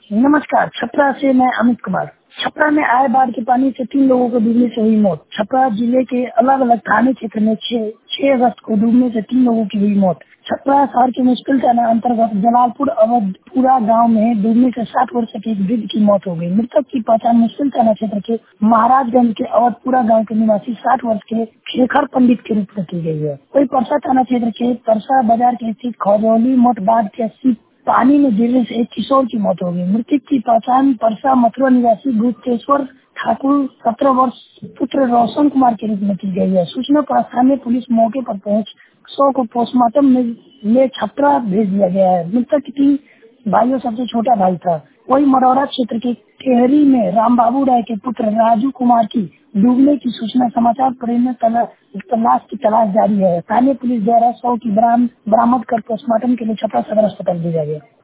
नमस्कार। छपरा से मैं अमित कुमार। छपरा में आए बाढ़ के पानी से 3 लोगों को डूबने से हुई मौत। छपरा जिले के अलग अलग थाने क्षेत्र में 6 अगस्त को डूबने से 3 लोगों की हुई मौत। छपरा शहर के मुश्किल थाना अंतर्गत जलालपुर अवधपुरा गांव में डूबने से 60 वर्ष के एक वृद्ध की मौत हो गई। मृतक की पहचान मुश्किल थाना क्षेत्र के महाराजगंज के अवधपुरा गांव के निवासी 60 वर्ष के शेखर पंडित के रूप में की गई है। वही परसा थाना क्षेत्र के परसा बाजार के स्थित खजौली मोट बाढ़ के 80 पानी में गिरने से एक किशोर की मौत हो गई। मृतक की पहचान परसा मथुरा निवासी गुप्तेश्वर ठाकुर 17 वर्ष पुत्र रोशन कुमार के रूप में की गई है। सूचना पर स्थानीय पुलिस मौके पर पहुंच शव को पोस्टमार्टम में छपरा भेज दिया गया है। मृतक की 3 भाइयों सबसे छोटा भाई था। वही मरौरा क्षेत्र के टेहरी में रामबाबू राय के पुत्र राजू कुमार की डूबने की सूचना समाचार पर में लाश की तलाश जारी है। स्थानीय पुलिस द्वारा शव की बरामद कर पोस्टमार्टम के लिए छपरा सदर अस्पताल भेजा गया।